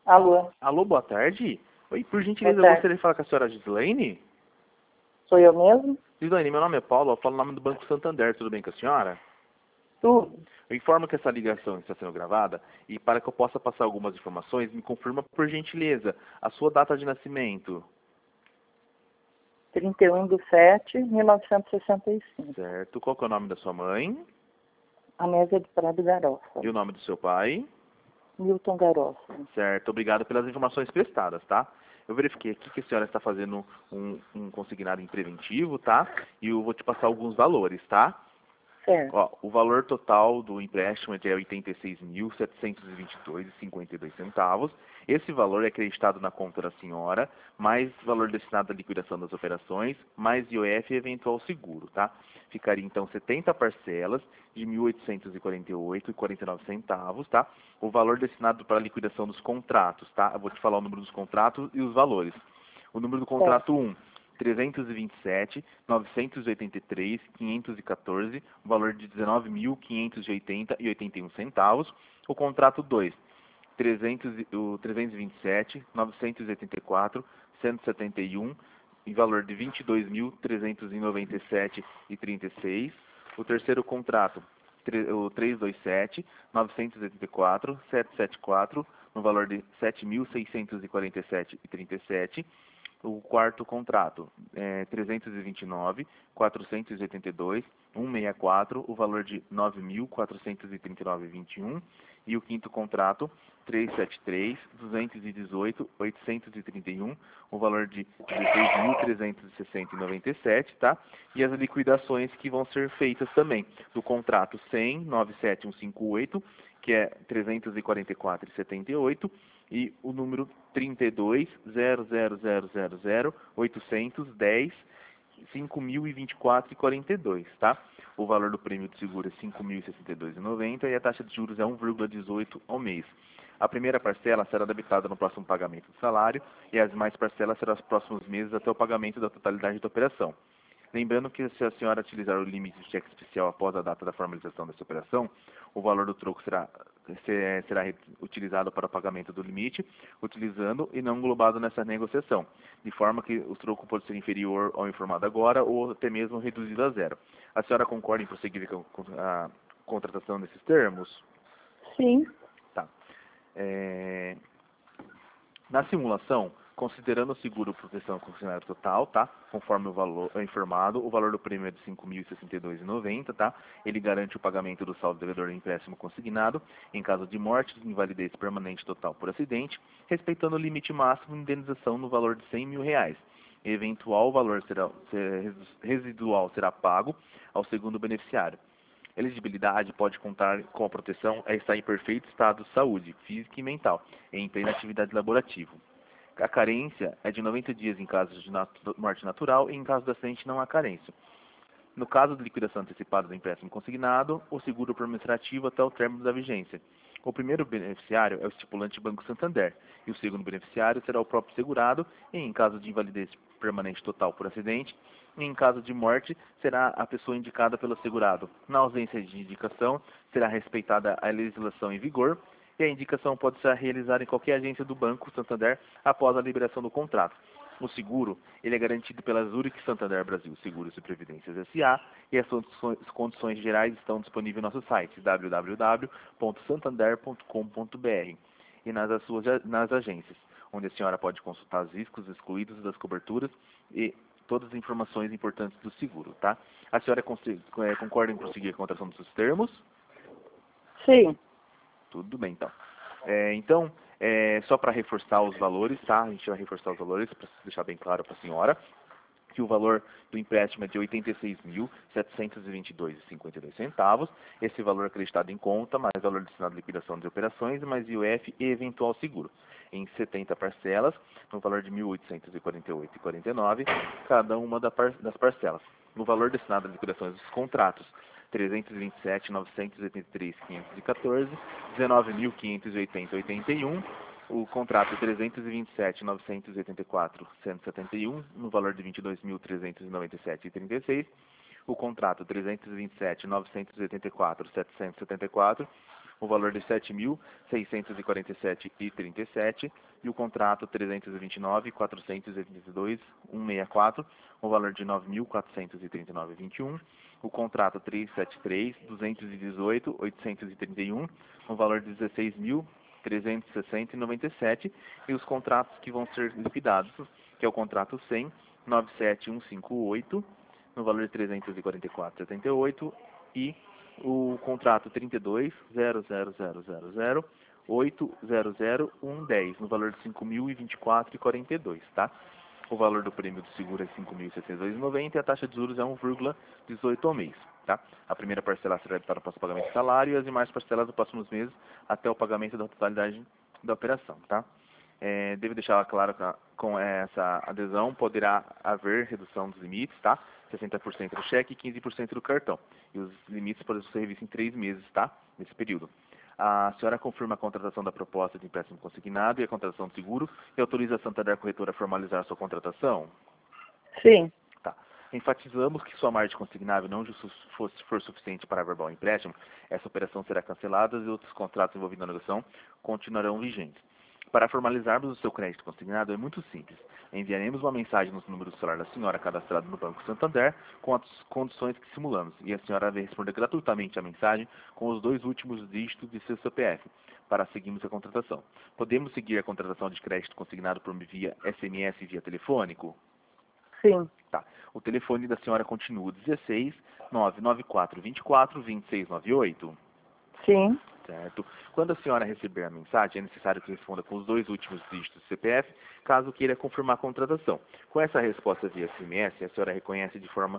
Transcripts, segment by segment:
Alô, Alô, boa tarde. Oi, por gentileza, boa eu tarde. gostaria de falar com a senhora Gislaine. Sou eu mesmo? Gislaine, meu nome é Paulo, eu falo em nome do Banco Santander, tudo bem com a senhora? Tudo. Eu informo que essa ligação está sendo gravada e para que eu possa passar algumas informações, me confirma por gentileza a sua data de nascimento. 31/7/1965. Certo. Qual que é o nome da sua mãe? Anésia de Prado Garofa. E o nome do seu pai? Milton Garofa. Certo. Obrigado pelas informações prestadas, tá? Eu verifiquei aqui que a senhora está fazendo um consignado em preventivo, tá? E eu vou te passar alguns valores, tá? Certo. Ó, o valor total do empréstimo é de R$ 86.722,52. Esse valor é acreditado na conta da senhora, mais valor destinado à liquidação das operações, mais IOF e eventual seguro, tá? Ficaria então 70 parcelas de R$ 1.848,49, tá? O valor destinado para a liquidação dos contratos, tá? Eu vou te falar o número dos contratos e os valores. O número do contrato 1, 327.983.514, o valor de 19.580,81 centavos. O contrato 2, 327.984.171, em valor de 22.397,36. O terceiro contrato, o 327.984.774, no valor de 7.647,37. O quarto contrato, 329.482.164, o valor de 9.439,21. E o quinto contrato, 373.218.831, o valor de 16.360,97, tá? E as liquidações que vão ser feitas também, do contrato 100.97158, que é 344,78, e o número 32.00000.810, 5.024,42, tá? O valor do prêmio de seguro é 5.062,90 e a taxa de juros é 1,18 ao mês. A primeira parcela será debitada no próximo pagamento do salário e as demais parcelas serão nos próximos meses até o pagamento da totalidade da operação. Lembrando que se a senhora utilizar o limite de cheque especial após a data da formalização dessa operação, o valor do troco será utilizado para o pagamento do limite, utilizando e não englobado nessa negociação, de forma que o troco pode ser inferior ao informado agora ou até mesmo reduzido a zero. A senhora concorda em prosseguir com a contratação desses termos? Sim. Tá. Na simulação, considerando o seguro proteção concessionária total, tá? Conforme o valor informado, o valor do prêmio é de R$ 5.062,90, tá? Ele garante o pagamento do saldo devedor do empréstimo consignado em caso de morte, invalidez permanente total por acidente, respeitando o limite máximo de indenização no valor de R$ 100 mil. Eventual valor residual será pago ao segundo beneficiário. Elegibilidade pode contar com a proteção a estar em perfeito estado de saúde, física e mental, em plena atividade laborativa. A carência é de 90 dias em caso de morte natural e em caso de acidente não há carência. No caso de liquidação antecipada do empréstimo consignado, o seguro administrativo até o término da vigência. O primeiro beneficiário é o estipulante Banco Santander, e o segundo beneficiário será o próprio segurado, e em caso de invalidez permanente total por acidente, e em caso de morte, será a pessoa indicada pelo segurado. Na ausência de indicação, será respeitada a legislação em vigor, e a indicação pode ser realizada em qualquer agência do Banco Santander após a liberação do contrato. O seguro ele é garantido pela Zurich Santander Brasil Seguros e Previdências S.A. e as condições gerais estão disponíveis no nosso site www.santander.com.br e nas agências, onde a senhora pode consultar os riscos excluídos das coberturas e todas as informações importantes do seguro, tá? A senhora concorda em prosseguir a contratação dos termos? Sim. Tudo bem, então. Só para reforçar os valores, tá? A gente vai reforçar os valores para deixar bem claro para a senhora que o valor do empréstimo é de R$ 86.722,52. Esse valor acreditado em conta, mais valor destinado à liquidação de operações, mais IOF e eventual seguro, em 70 parcelas, no valor de R$ 1.848,49, cada uma das parcelas. No valor destinado à liquidação dos contratos, 327.983.514, 19.580,81, o contrato 327.984.171, no valor de 22.397,36, o contrato 327.984.774, o valor de 7.647,37 e o contrato 329.482,164, o valor de 9.439,21, o contrato 373.218,831, o valor de 16.360,97 e os contratos que vão ser liquidados, que é o contrato 100.97158, no valor de 344,78 e o contrato 32.000000800.110 no valor de 5.024,42, tá? O valor do prêmio do seguro é 5.602,90 e a taxa de juros é 1,18 ao mês, tá? A primeira parcela será para o próximo pagamento de salário e as demais parcelas dos próximos meses até o pagamento da totalidade da operação, tá? Devo deixar claro que com essa adesão poderá haver redução dos limites, tá? 60% do cheque e 15% do cartão. E os limites podem ser revistos em 3 meses, tá? Nesse período. A senhora confirma a contratação da proposta de empréstimo consignado e a contratação do seguro e autoriza a Santander Corretora a formalizar a sua contratação? Sim. Tá. Enfatizamos que sua margem consignável não for suficiente para averbar o empréstimo, essa operação será cancelada e outros contratos envolvidos na negociação continuarão vigentes. Para formalizarmos o seu crédito consignado é muito simples. Enviaremos uma mensagem no número do celular da senhora cadastrado no Banco Santander com as condições que simulamos e a senhora vai responder gratuitamente a mensagem com os 2 últimos dígitos de seu CPF para seguirmos a contratação. Podemos seguir a contratação de crédito consignado por via SMS e via telefônico? Sim. Tá. O telefone da senhora continua 16 994 24 2698. Sim. Certo. Quando a senhora receber a mensagem, é necessário que responda com os 2 últimos dígitos do CPF, caso queira confirmar a contratação. Com essa resposta via SMS, a senhora reconhece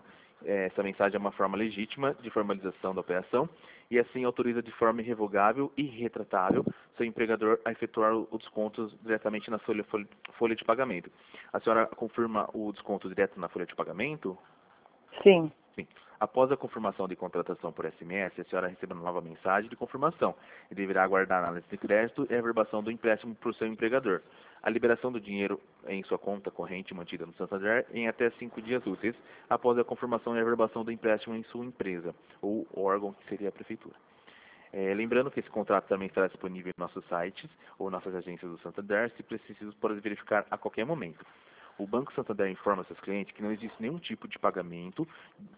essa mensagem é uma forma legítima de formalização da operação e assim autoriza de forma irrevogável e irretratável seu empregador a efetuar os descontos diretamente na folha de pagamento. A senhora confirma o desconto direto na folha de pagamento? Sim. Sim. Após a confirmação de contratação por SMS, a senhora recebe uma nova mensagem de confirmação e deverá aguardar a análise de crédito e a averbação do empréstimo por seu empregador. A liberação do dinheiro em sua conta corrente mantida no Santander em até 5 dias úteis após a confirmação e a averbação do empréstimo em sua empresa ou órgão que seria a prefeitura. Lembrando que esse contrato também estará disponível em nossos sites ou nossas agências do Santander, se preciso, pode verificar a qualquer momento. O Banco Santander informa seus clientes que não existe nenhum tipo de pagamento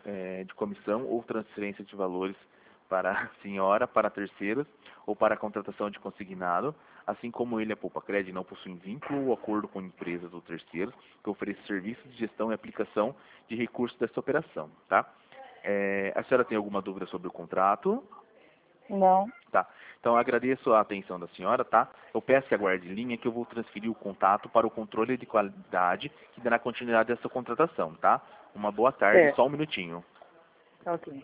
de comissão ou transferência de valores para a senhora, para terceiros ou para a contratação de consignado, assim como ele, a Poupa Cred, não possui vínculo ou acordo com empresas ou terceiros que ofereçam serviços de gestão e aplicação de recursos dessa operação, tá? A senhora tem alguma dúvida sobre o contrato? Não. Tá. Então, agradeço a atenção da senhora, tá? Eu peço que aguarde em linha que eu vou transferir o contato para o controle de qualidade que dará continuidade a essa contratação, tá? Uma boa tarde, Certo. só um minutinho. Ok.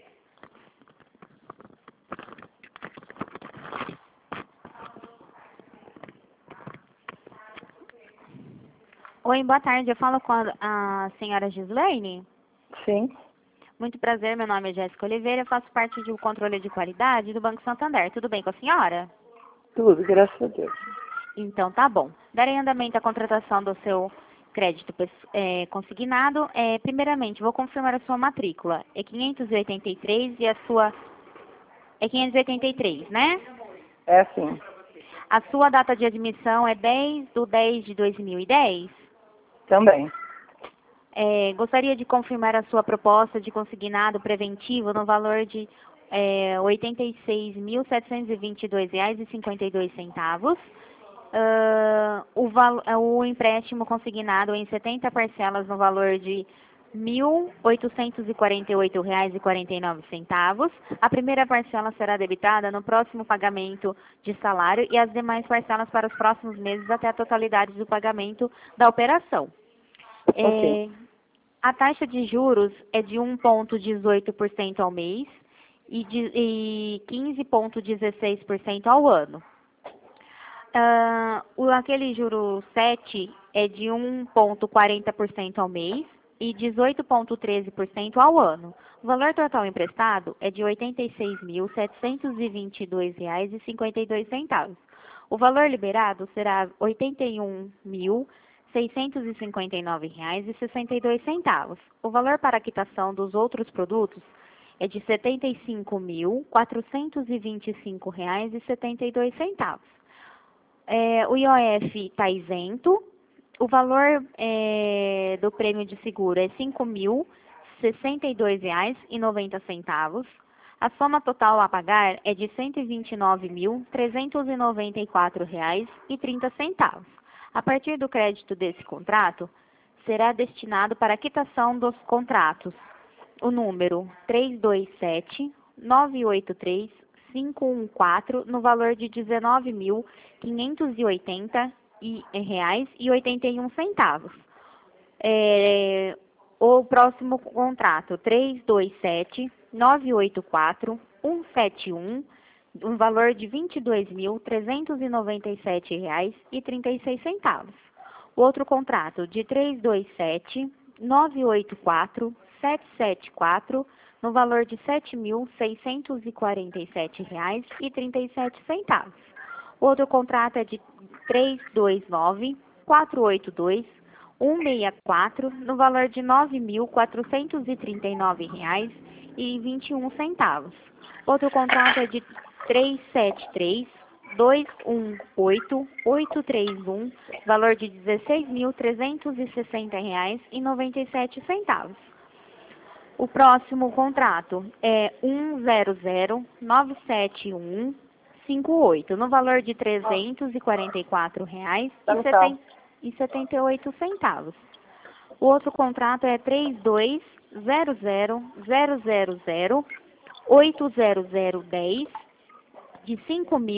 Oi, boa tarde. Eu falo com a senhora Gislaine. Sim. Muito prazer, meu nome é Jéssica Oliveira, eu faço parte do controle de qualidade do Banco Santander. Tudo bem com a senhora? Tudo, graças a Deus. Então, tá bom. Darei andamento à contratação do seu crédito consignado. Primeiramente, vou confirmar a sua matrícula. É 583 e a sua... É 583, né? É assim. A sua data de admissão é 10/10/2010? Também. Gostaria de confirmar a sua proposta de consignado preventivo no valor de R$ 86.722,52. O empréstimo consignado em 70 parcelas no valor de R$ 1.848,49. A primeira parcela será debitada no próximo pagamento de salário e as demais parcelas para os próximos meses até a totalidade do pagamento da operação. Ok. A taxa de juros é de 1,18% ao mês e 15,16% ao ano. Aquele juro 7 é de 1,40% ao mês e 18,13% ao ano. O valor total emprestado é de R$ 86.722,52. O valor liberado será R$ 81.659,62. O valor para a quitação dos outros produtos é de R$ 75.425,72. O IOF está isento. O valor do prêmio de seguro é R$ 5.062,90. A soma total a pagar é de R$ 129.394,30. A partir do crédito desse contrato, será destinado para a quitação dos contratos o número 327-983-514, no valor de R$ 19.580,81. O próximo contrato, 327-984-171, um valor de R$ 22.397,36. O outro contrato, de 327-984-774, no valor de R$ 7.647,37. O outro contrato é de 329-482-164, no valor de R$ 9.439,21. Outro contrato é de 373-218-831, valor de R$ 16.360,97. O próximo contrato é 100-971-58, no valor de R$ 344,78. O outro contrato é 320000080010, de R$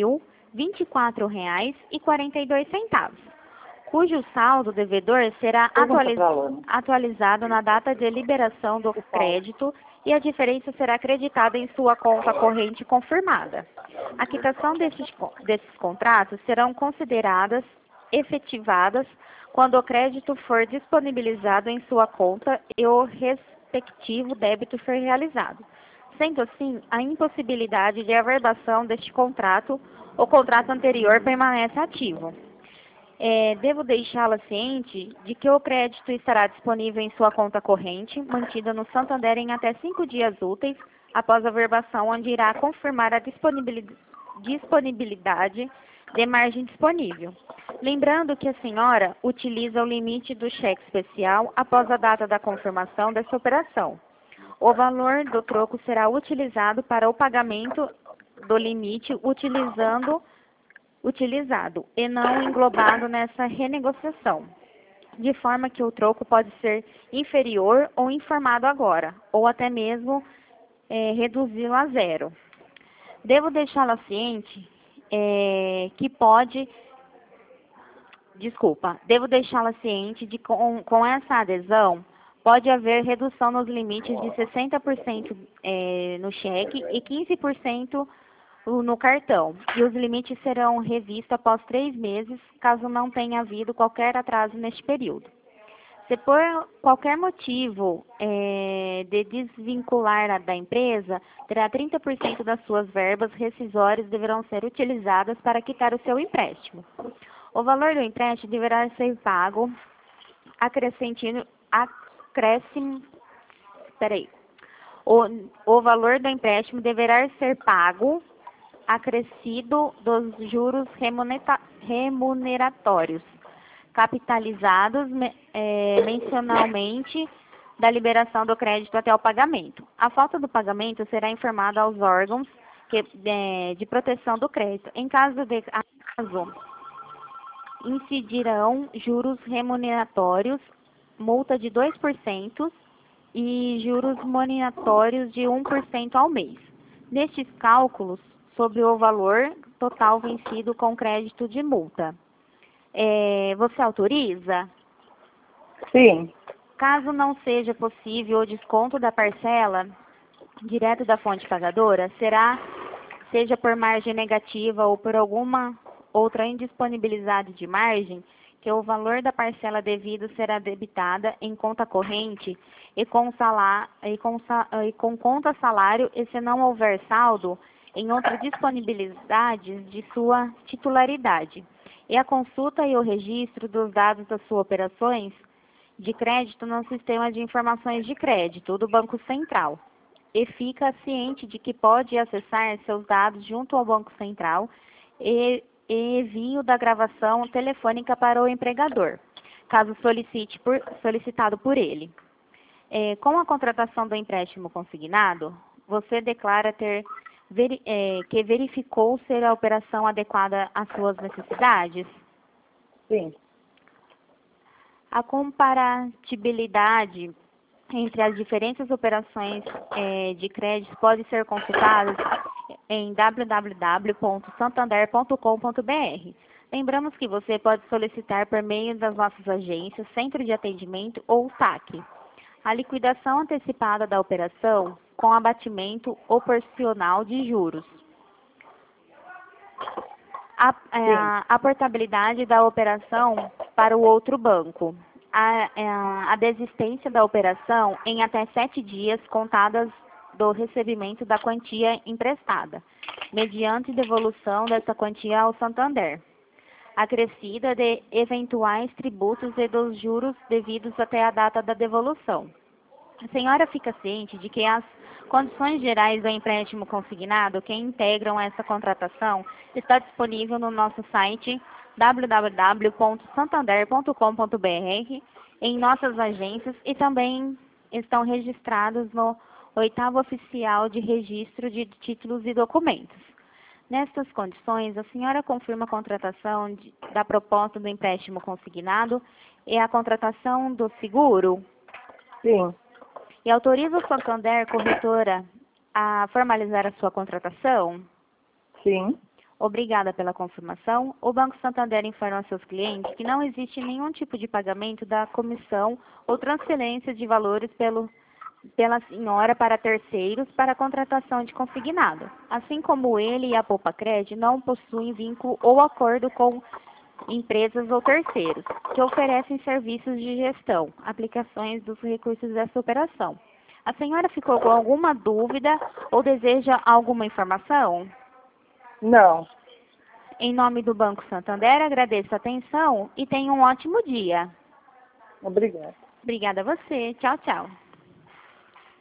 5.024,42, cujo saldo devedor será atualizado na data de liberação do crédito e a diferença será acreditada em sua conta corrente confirmada. A quitação desses contratos serão consideradas efetivadas quando o crédito for disponibilizado em sua conta e o respectivo débito for realizado. Sendo assim, a impossibilidade de averbação deste contrato, o contrato anterior permanece ativo. Devo deixá-la ciente de que o crédito estará disponível em sua conta corrente, mantida no Santander em até 5 dias úteis após a averbação, onde irá confirmar a disponibilidade de margem disponível. Lembrando que a senhora utiliza o limite do cheque especial após a data da confirmação dessa operação. O valor do troco será utilizado para o pagamento do limite utilizado e não englobado nessa renegociação, de forma que o troco pode ser inferior ou informado agora, ou até mesmo reduzi-lo a zero. Devo deixá-la ciente devo deixá-la ciente de que com essa adesão pode haver redução nos limites de 60% no cheque e 15% no cartão, e os limites serão revistos após 3 meses, caso não tenha havido qualquer atraso neste período. Se por qualquer motivo de desvincular da empresa, terá 30% das suas verbas rescisórias deverão ser utilizadas para quitar o seu empréstimo. O valor do empréstimo deverá ser pago O valor do empréstimo deverá ser pago acrescido dos juros remuneratórios, capitalizados mensalmente da liberação do crédito até o pagamento. A falta do pagamento será informada aos órgãos de proteção do crédito. Em caso incidirão juros remuneratórios, multa de 2% e juros moratórios de 1% ao mês. Nestes cálculos, sobre o valor total vencido com crédito de multa. Você autoriza? Sim. Caso não seja possível o desconto da parcela direto da fonte pagadora, seja por margem negativa ou por alguma outra indisponibilidade de margem, que o valor da parcela devida será debitada em conta corrente e com conta salário, e se não houver saldo em outra disponibilidade de sua titularidade. E a consulta e o registro dos dados das suas operações de crédito no sistema de informações de crédito do Banco Central. e fica ciente de que pode acessar seus dados junto ao Banco Central e envio da gravação telefônica para o empregador, caso solicitado por ele. Com a contratação do empréstimo consignado, você declara que verificou ser a operação adequada às suas necessidades? Sim. A comparatibilidade entre as diferentes operações de crédito pode ser consultada em www.santander.com.br. Lembramos que você pode solicitar por meio das nossas agências, Centro de Atendimento ou SAC, a liquidação antecipada da operação com abatimento proporcional de juros. A portabilidade da operação para o outro banco. A desistência da operação em até 7 dias contadas do recebimento da quantia emprestada, mediante devolução dessa quantia ao Santander, acrescida de eventuais tributos e dos juros devidos até a data da devolução. A senhora fica ciente de que as condições gerais do empréstimo consignado que integram essa contratação está disponível no nosso site www.santander.com.br, em nossas agências e também estão registrados no 8º Oficial de Registro de Títulos e Documentos. Nestas condições, a senhora confirma a contratação da proposta do empréstimo consignado e a contratação do seguro? Sim. E autoriza o Santander Corretora a formalizar a sua contratação? Sim. Obrigada pela confirmação. O Banco Santander informa aos seus clientes que não existe nenhum tipo de pagamento da comissão ou transferência de valores pela senhora para terceiros para a contratação de consignado. Assim como ele e a Poupa-Cred não possuem vínculo ou acordo com empresas ou terceiros que oferecem serviços de gestão, aplicações dos recursos dessa operação. A senhora ficou com alguma dúvida ou deseja alguma informação? Não. Em nome do Banco Santander, agradeço a atenção e tenha um ótimo dia. Obrigada. Obrigada a você. Tchau, tchau.